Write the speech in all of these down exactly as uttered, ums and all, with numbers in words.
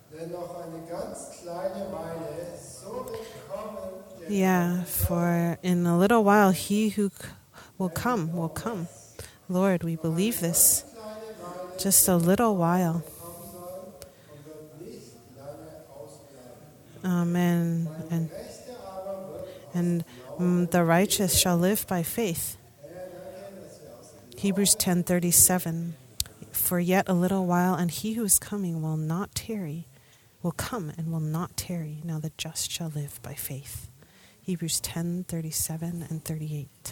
Yeah, for in a little while he who c- will come will come. Lord, we believe this. Just a little while. Amen. And and mm, the righteous shall live by faith. Hebrews ten thirty-seven. For yet a little while, and he who is coming will not tarry, will come and will not tarry. Now the just shall live by faith. Hebrews ten thirty-seven and thirty-eight.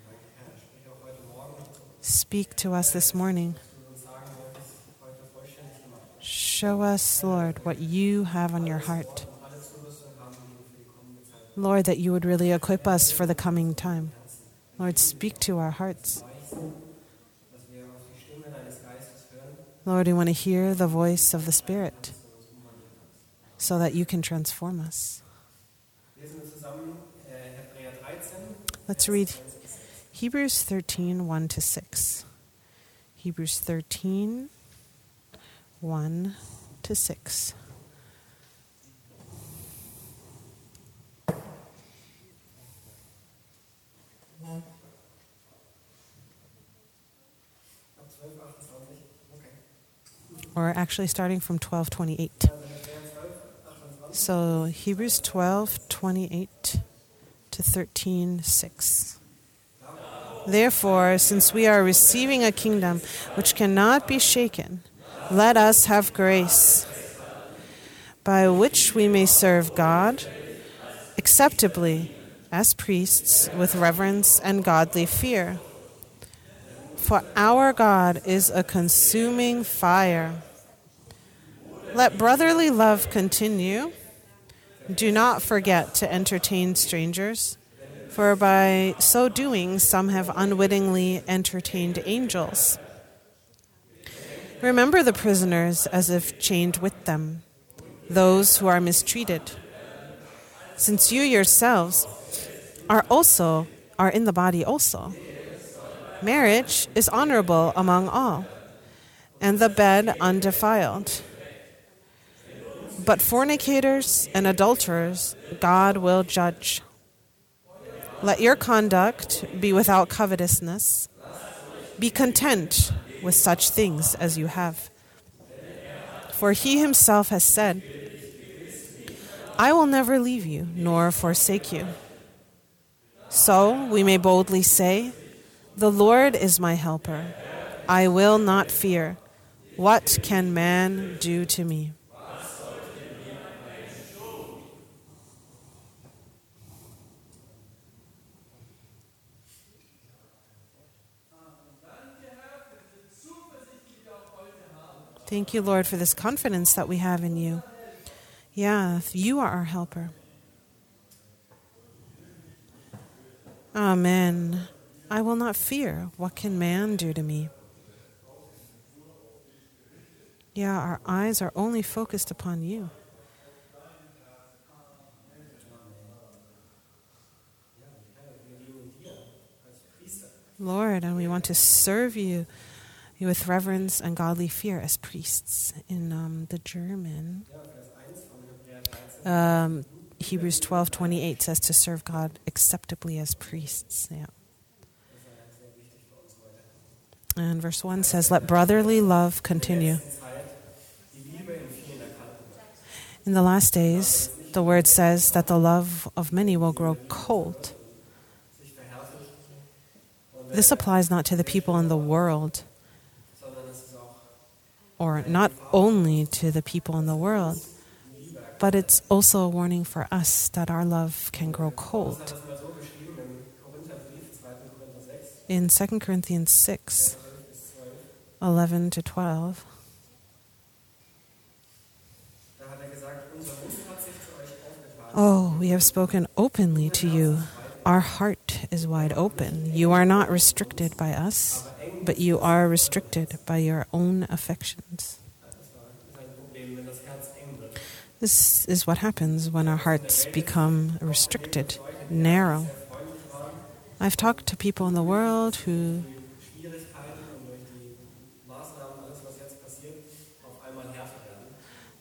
Speak to us this morning. Show us, Lord, what you have on your heart. Lord, that you would really equip us for the coming time. Lord, speak to our hearts. Lord, we want to hear the voice of the Spirit so that you can transform us. Let's read Hebrews thirteen, one to six. Hebrews thirteen, one to six. Or actually starting from twelve twenty-eight. So Hebrews twelve twenty-eight to thirteen six. Therefore, since we are receiving a kingdom which cannot be shaken, let us have grace, by which we may serve God acceptably as priests with reverence and godly fear. For our God is a consuming fire. Let brotherly love continue. Do not forget to entertain strangers, for by so doing some have unwittingly entertained angels. Remember the prisoners as if chained with them, those who are mistreated, since you yourselves are also are in the body also. Marriage is honorable among all, and the bed undefiled. But fornicators and adulterers God will judge. Let your conduct be without covetousness. Be content with such things as you have. For he himself has said, I will never leave you nor forsake you. So we may boldly say, the Lord is my helper. I will not fear. What can man do to me? Thank you, Lord, for this confidence that we have in you. Yeah, you are our helper. Amen. I will not fear. What can man do to me? Yeah, our eyes are only focused upon you. Lord, and we want to serve you with reverence and godly fear as priests. In um, the German, um, Hebrews twelve twenty-eight says to serve God acceptably as priests. Yeah. And verse one says, let brotherly love continue. In the last days, the word says that the love of many will grow cold. This applies not to the people in the world, or not only to the people in the world, but it's also a warning for us that our love can grow cold. In Second Corinthians six, eleven to twelve, oh, we have spoken openly to you. Our heart is wide open. You are not restricted by us, but you are restricted by your own affections. This is what happens when our hearts become restricted, narrow. I've talked to people in the world who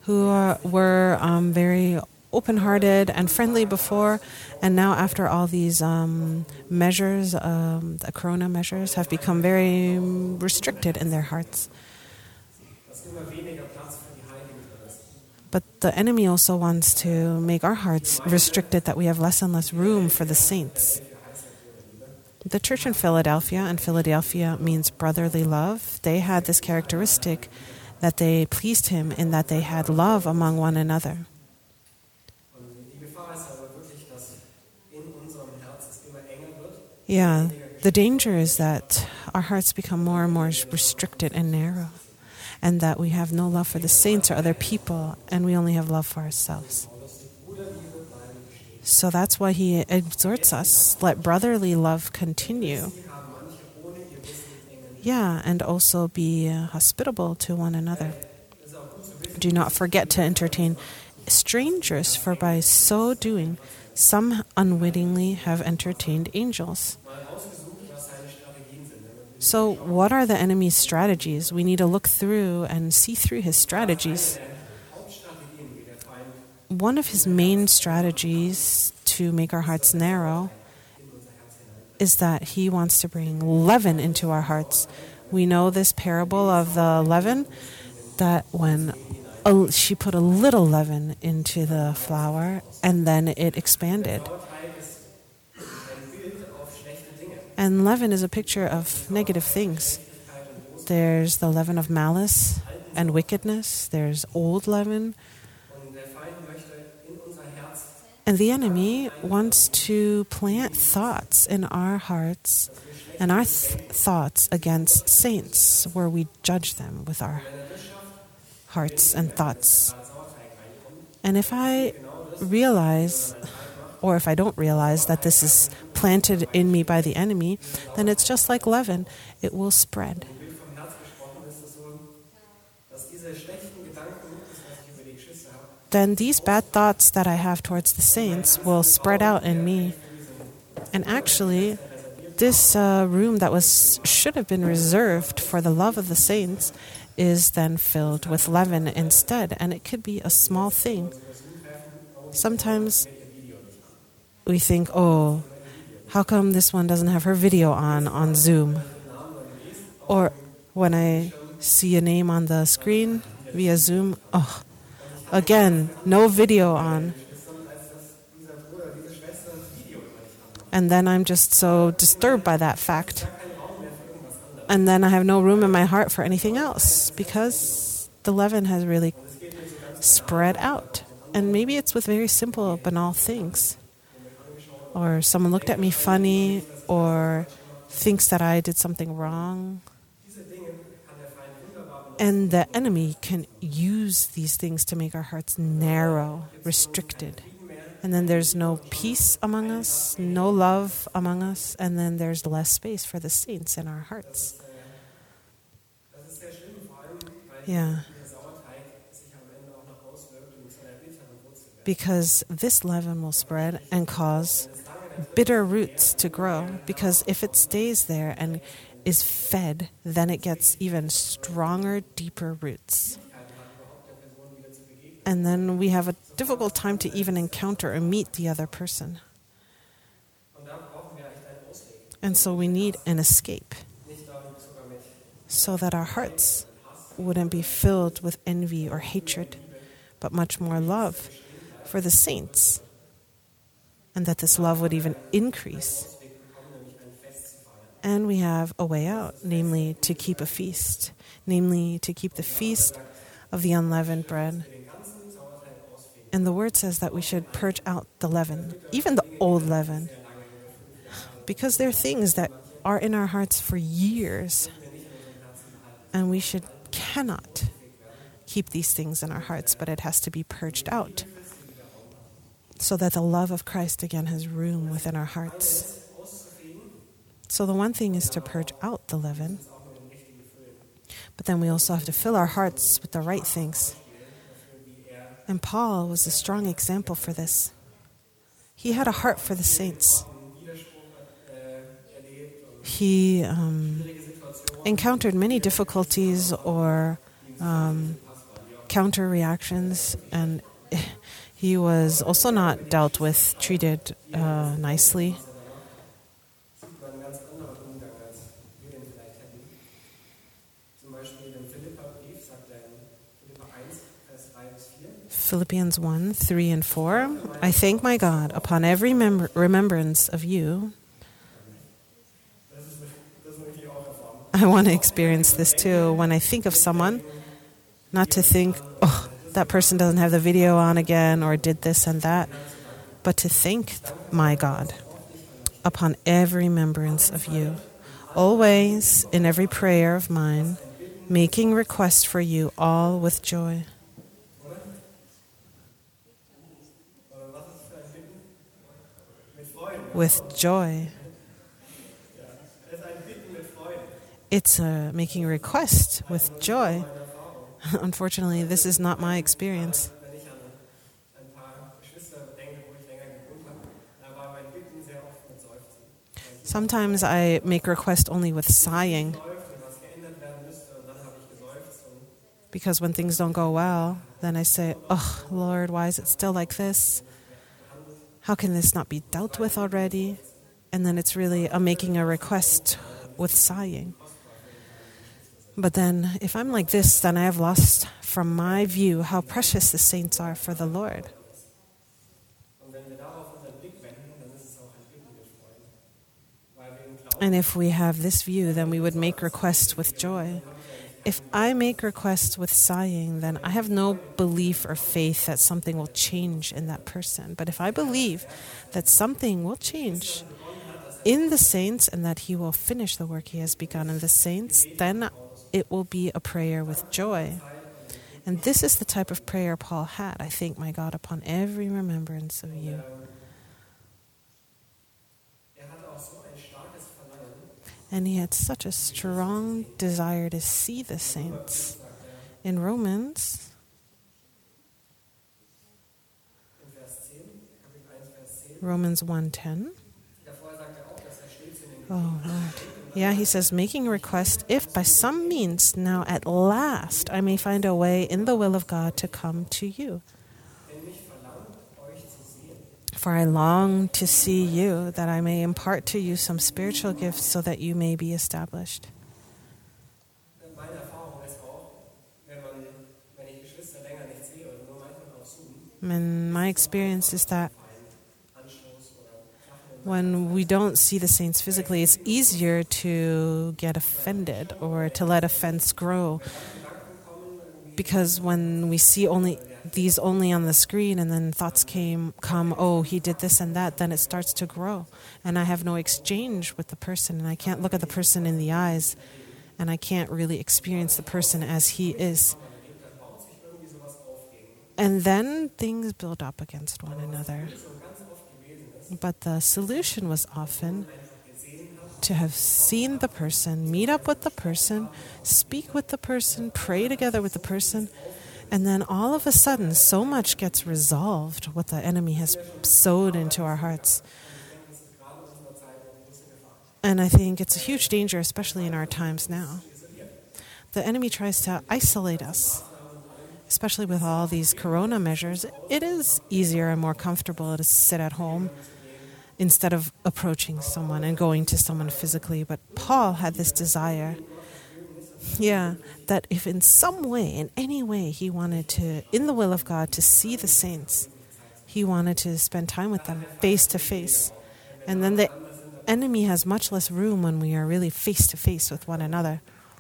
who are, were um, very open-hearted and friendly before, and now after all these um, measures, um, the corona measures, have become very restricted in their hearts. But the enemy also wants to make our hearts restricted, that we have less and less room for the saints. The church in Philadelphia, and Philadelphia means brotherly love, they had this characteristic that they pleased him in that they had love among one another. Yeah, the danger is that our hearts become more and more restricted and narrow, and that we have no love for the saints or other people, and we only have love for ourselves. So that's why he exhorts us, let brotherly love continue. Yeah, and also be uh, hospitable to one another. Do not forget to entertain strangers, for by so doing, some unwittingly have entertained angels. So what are the enemy's strategies? We need to look through and see through his strategies. One of his main strategies to make our hearts narrow is that he wants to bring leaven into our hearts. We know this parable of the leaven, that when a, she put a little leaven into the flour and then it expanded. And leaven is a picture of negative things. There's the leaven of malice and wickedness. There's old leaven. And the enemy wants to plant thoughts in our hearts and our th- thoughts against saints, where we judge them with our hearts and thoughts. And if I realize, or if I don't realize that this is planted in me by the enemy, then it's just like leaven. It will spread. Then these bad thoughts that I have towards the saints will spread out in me. And actually, this uh, room that was should have been reserved for the love of the saints is then filled with leaven instead. And it could be a small thing. Sometimes we think, oh, how come this one doesn't have her video on on Zoom? Or when I see a name on the screen via Zoom, oh, again, no video on. And then I'm just so disturbed by that fact. And then I have no room in my heart for anything else, because the leaven has really spread out. And maybe it's with very simple, banal things. Or someone looked at me funny, or thinks that I did something wrong. And the enemy can use these things to make our hearts narrow, restricted. And then there's no peace among us, no love among us, and then there's less space for the saints in our hearts. Yeah. Because this leaven will spread and cause bitter roots to grow. Because if it stays there and is fed, then it gets even stronger, deeper roots. And then we have a difficult time to even encounter or meet the other person. And so we need an escape, so that our hearts wouldn't be filled with envy or hatred, but much more love for the saints, and that this love would even increase. And we have a way out, namely to keep a feast, namely to keep the feast of the unleavened bread. And the word says that we should purge out the leaven, even the old leaven, because there are things that are in our hearts for years, and we should cannot keep these things in our hearts, but it has to be purged out, so that the love of Christ again has room within our hearts. So the one thing is to purge out the leaven, but then we also have to fill our hearts with the right things. And Paul was a strong example for this. He had a heart for the saints. He um, encountered many difficulties or um, counter reactions, and he was also not dealt with, treated uh, nicely. Philippians one, three and four. I thank my God upon every mem- remembrance of you. I want to experience this too. When I think of someone, not to think, oh, that person doesn't have the video on again or did this and that, but to thank my God upon every remembrance of you. Always, in every prayer of mine, making request for you all with joy. With joy. It's uh, making a request with joy. Unfortunately, this is not my experience. Sometimes I make request only with sighing. Because when things don't go well, then I say, oh, Lord, why is it still like this? How can this not be dealt with already? And then it's really a making a request with sighing. But then, if I'm like this, then I have lost from my view how precious the saints are for the Lord. And if we have this view, then we would make requests with joy. If I make requests with sighing, then I have no belief or faith that something will change in that person. But if I believe that something will change in the saints and that he will finish the work he has begun in the saints, then it will be a prayer with joy. And this is the type of prayer Paul had. I thank my God upon every remembrance of you. And he had such a strong desire to see the saints. In Romans, Romans one ten. Oh, Lord. Yeah, he says, making a request, if by some means now at last I may find a way in the will of God to come to you. For I long to see you, that I may impart to you some spiritual gifts so that you may be established. And my experience is that when we don't see the saints physically, it's easier to get offended or to let offense grow. Because when we see only these only on the screen and then thoughts came come, oh, he did this and that, then it starts to grow. And I have no exchange with the person, and I can't look at the person in the eyes, and I can't really experience the person as he is. And then things build up against one another. But the solution was often to have seen the person, meet up with the person, speak with the person, pray together with the person, and then all of a sudden so much gets resolved, what the enemy has sowed into our hearts. And I think it's a huge danger, especially in our times now. The enemy tries to isolate us, especially with all these corona measures. It is easier and more comfortable to sit at home instead of approaching someone and going to someone physically. But Paul had this desire, yeah, that if in some way, in any way, he wanted to, in the will of God, to see the saints, he wanted to spend time with them face to face. And then the enemy has much less room when we are really face to face with one another.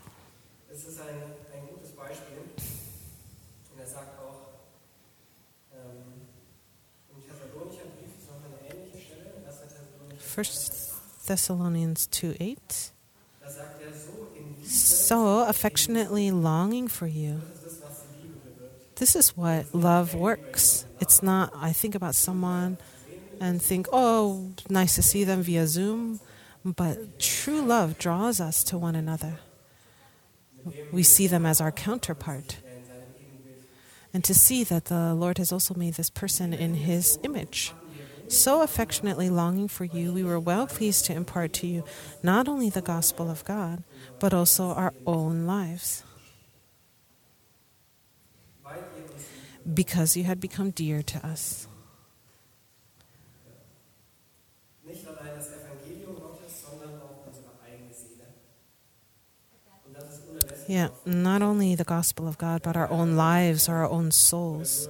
First Thessalonians two eight. So affectionately longing for you. This is what love works. It's not, I think about someone and think, oh, nice to see them via Zoom. But true love draws us to one another. We see them as our counterpart. And to see that the Lord has also made this person in his image. So affectionately longing for you, we were well pleased to impart to you not only the gospel of God, but also our own lives. because you had become dear to us. Yeah, not only the gospel of God, but our own lives, our own souls.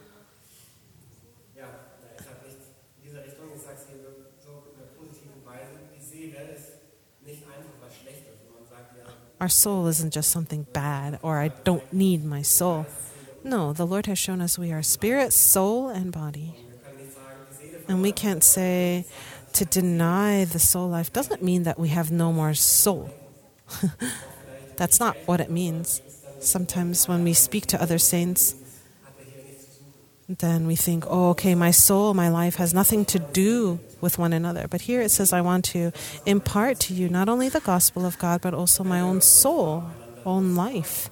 Our soul isn't just something bad, or I don't need my soul. No, the Lord has shown us we are spirit, soul, and body. And we can't say to deny the soul life doesn't mean that we have no more soul. That's not what it means. Sometimes when we speak to other saints, then we think, oh, okay, my soul, my life has nothing to do with one another. But here it says, I want to impart to you not only the gospel of God, but also my own soul, own life.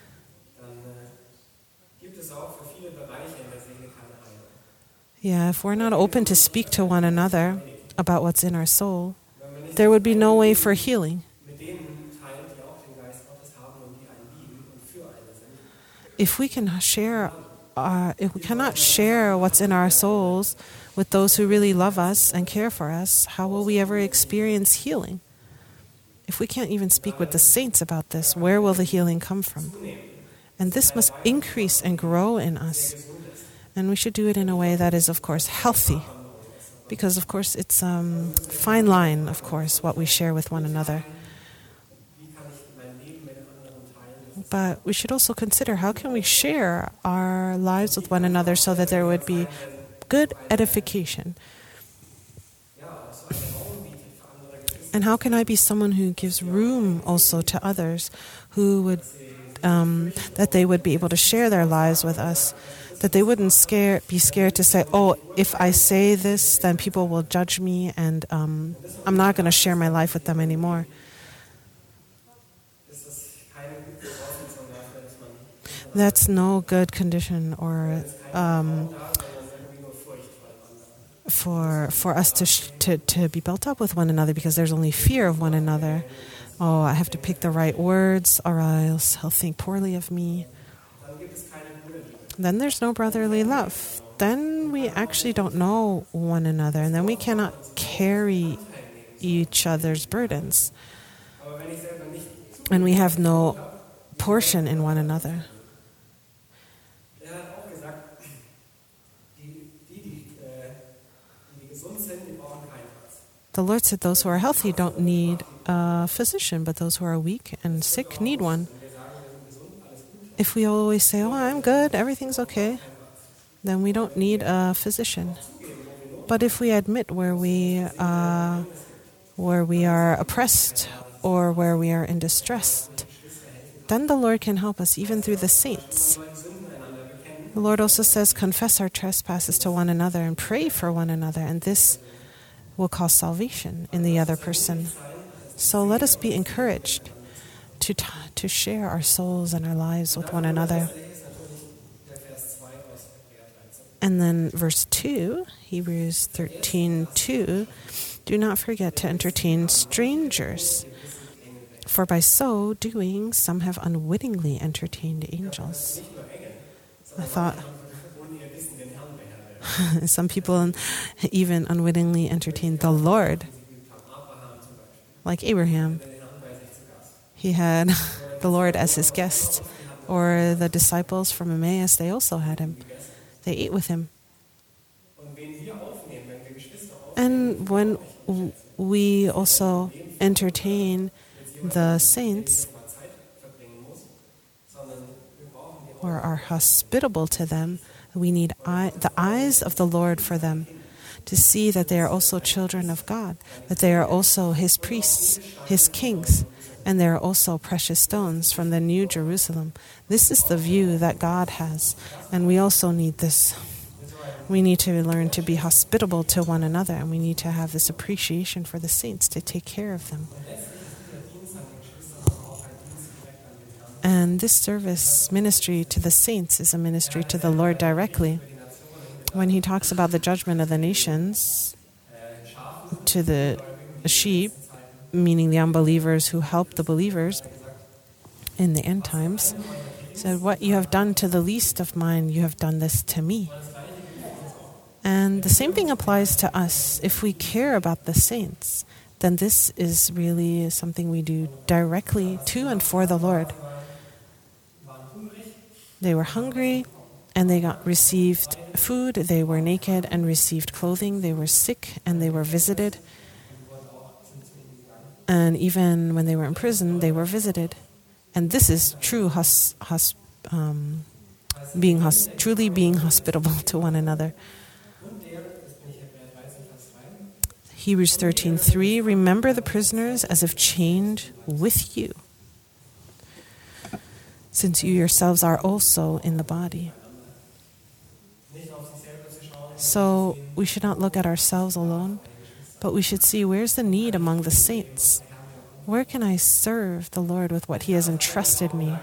Yeah, if we're not open to speak to one another about what's in our soul, there would be no way for healing. If we can share, our, if we cannot share what's in our souls with those who really love us and care for us, how will we ever experience healing? If we can't even speak with the saints about this, where will the healing come from? And this must increase and grow in us. And we should do it in a way that is, of course, healthy. Because, of course, it's a um, fine line, of course, what we share with one another. But we should also consider how can we share our lives with one another so that there would be good edification. And how can I be someone who gives room also to others who would, um, that they would be able to share their lives with us, that they wouldn't scare, be scared to say, oh, if I say this, then people will judge me and um, I'm not going to share my life with them anymore. That's no good condition or um, for for us to, sh- to to be built up with one another, because there's only fear of one another. Oh, I have to pick the right words or else he'll think poorly of me. Then there's no brotherly love. Then we actually don't know one another, and then we cannot carry each other's burdens. And we have no portion in one another. The Lord said those who are healthy don't need a physician, but those who are weak and sick need one. If we always say, oh, I'm good, everything's okay, then we don't need a physician. But if we admit where we, uh, where we are oppressed or where we are in distress, then the Lord can help us even through the saints. The Lord also says, confess our trespasses to one another and pray for one another, and this will cause salvation in the other person. So let us be encouraged to t- to share our souls and our lives with one another. And then verse two, Hebrews thirteen two, do not forget to entertain strangers, for by so doing some have unwittingly entertained angels. I thought some people even unwittingly entertained the Lord, like Abraham. He had the Lord as his guest, or the disciples from Emmaus, they also had him. They ate with him. And when we also entertain the saints, or are hospitable to them, we need eye, the eyes of the Lord for them, to see that they are also children of God, that they are also his priests, his kings, and they are also precious stones from the New Jerusalem. This is the view that God has, and we also need this. We need to learn to be hospitable to one another, and we need to have this appreciation for the saints to take care of them. And this service ministry to the saints is a ministry to the Lord directly. When he talks about the judgment of the nations to the sheep, meaning the unbelievers who help the believers in the end times, He said, what you have done to the least of mine, you have done this to me. And the same thing applies to us. If we care about the saints, then this is really something we do directly to and for the Lord. They were hungry and they got received food. They were naked and received clothing. They were sick and they were visited. And even when they were in prison, they were visited. And this is true hos- hos- um, being hos- truly being hospitable to one another. Hebrews thirteen three, remember the prisoners as if chained with you, since you yourselves are also in the body. So we should not look at ourselves alone, but we should see where's the need among the saints. Where can I serve the Lord with what He has entrusted me?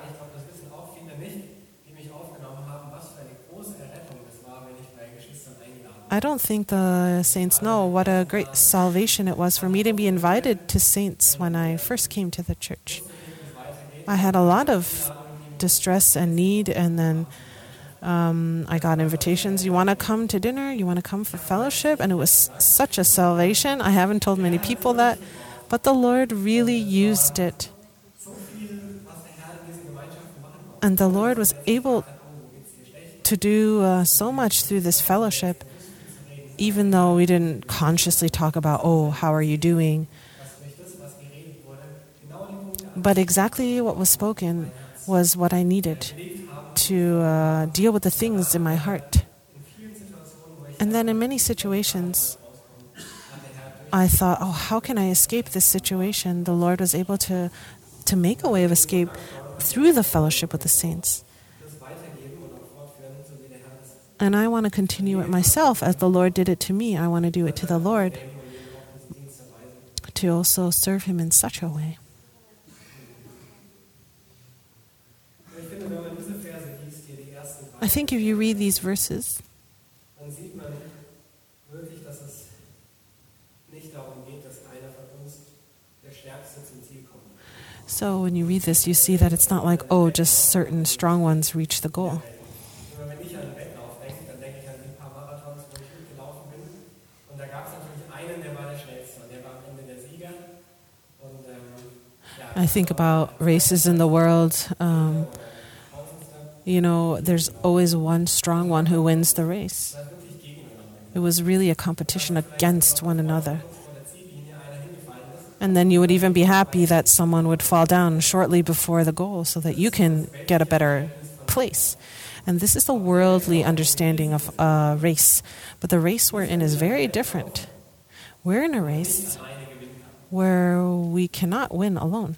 I don't think the saints know what a great salvation it was for me to be invited to saints when I first came to the church. I had a lot of distress and need, and then um, I got invitations. You want to come to dinner? You want to come for fellowship? And it was such a salvation. I haven't told many people that, but the Lord really used it. And the Lord was able to do uh, so much through this fellowship, even though we didn't consciously talk about, oh, how are you doing? But exactly what was spoken was what I needed to uh, deal with the things in my heart. And then in many situations, I thought, oh, how can I escape this situation? The Lord was able to, to make a way of escape through the fellowship with the saints. And I want to continue it myself as the Lord did it to me. I want to do it to the Lord, to also serve Him in such a way. I think if you read these verses, so when you read this, you see that it's not like, oh, just certain strong ones reach the goal. I think about races in the world. Um, you know, there's always one strong one who wins the race. It was really a competition against one another. And then you would even be happy that someone would fall down shortly before the goal so that you can get a better place. And this is the worldly understanding of a race. But the race we're in is very different. We're in a race where we cannot win alone.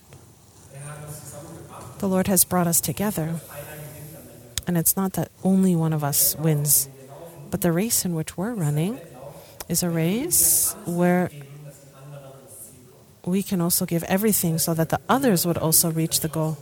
The Lord has brought us together. And it's not that only one of us wins. But the race in which we're running is a race where we can also give everything so that the others would also reach the goal.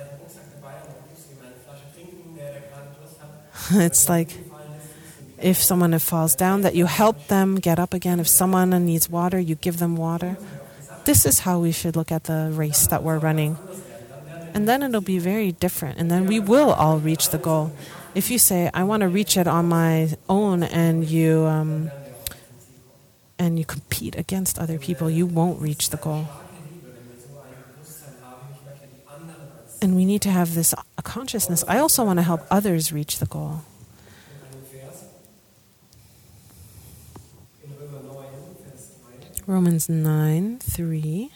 It's like if someone falls down, that you help them get up again. If someone needs water, you give them water. This is how we should look at the race that we're running. And then it'll be very different. And then we will all reach the goal. If you say, I want to reach it on my own, and you um, and you compete against other people, you won't reach the goal. And we need to have this a consciousness. I also want to help others reach the goal. Romans nine three.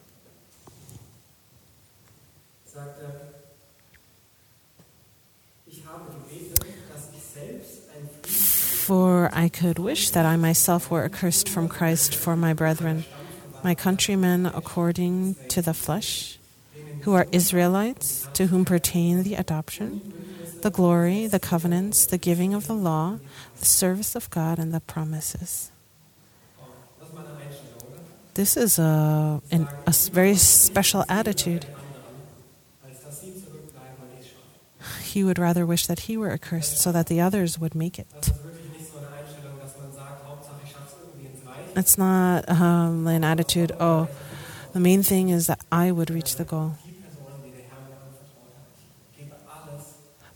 For I could wish that I myself were accursed from Christ for my brethren, my countrymen according to the flesh, who are Israelites, to whom pertain the adoption, the glory, the covenants, the giving of the law, the service of God, and the promises. This is a, an, a very special attitude. He would rather wish that he were accursed so that the others would make it. It's not um, an attitude, oh, the main thing is that I would reach the goal.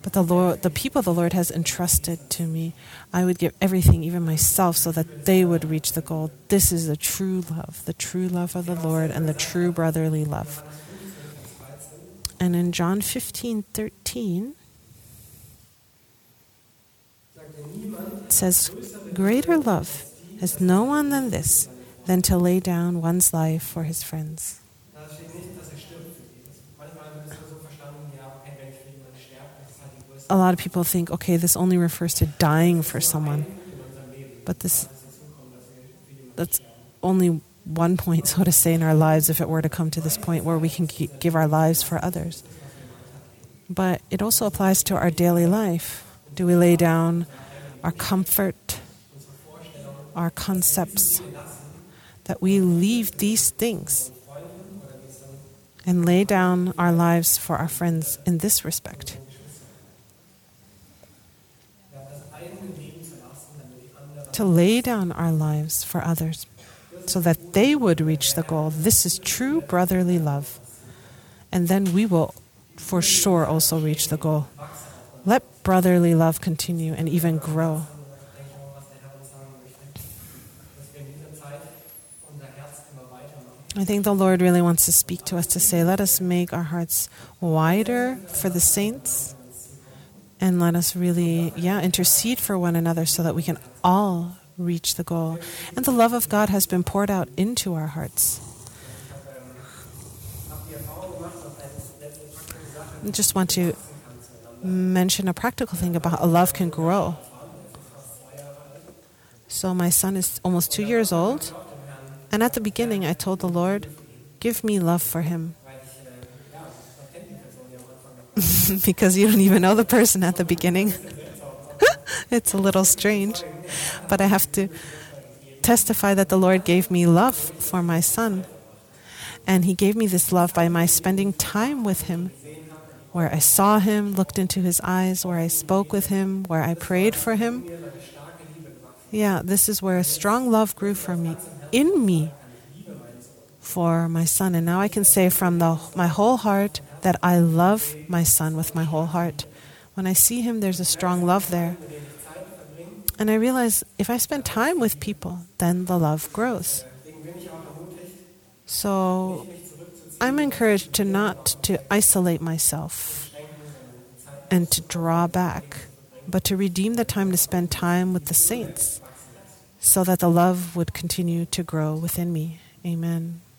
But the Lord, the people the Lord has entrusted to me, I would give everything, even myself, so that they would reach the goal. This is the true love, the true love of the Lord and the true brotherly love. And in John fifteen thirteen, it says, greater love has no one than this, than to lay down one's life for his friends. A lot of people think, okay, this only refers to dying for someone. But this, that's only one point, so to say, in our lives, if it were to come to this point where we can give our lives for others. But it also applies to our daily life. Do we lay down our comfort, our concepts, that we leave these things and lay down our lives for our friends in this respect? To lay down our lives for others so that they would reach the goal. This is true brotherly love. And then we will for sure also reach the goal. Let brotherly love continue and even grow. I think the Lord really wants to speak to us to say, let us make our hearts wider for the saints. And let us really, yeah, intercede for one another so that we can all reach the goal. And the love of God has been poured out into our hearts. I just want to mention a practical thing about how love can grow. So my son is almost two years old. And at the beginning, I told the Lord, give me love for him. Because you don't even know the person at the beginning. It's a little strange. But I have to testify that the Lord gave me love for my son. And he gave me this love by my spending time with him, where I saw him, looked into his eyes, where I spoke with him, where I prayed for him. Yeah, this is where a strong love grew for me, in me, for my son. And now I can say from the, my whole heart that I love my son with my whole heart. When I see him, there's a strong love there. And I realize if I spend time with people, then the love grows. So I'm encouraged to not to isolate myself and to draw back, but to redeem the time to spend time with the saints so that the love would continue to grow within me. Amen.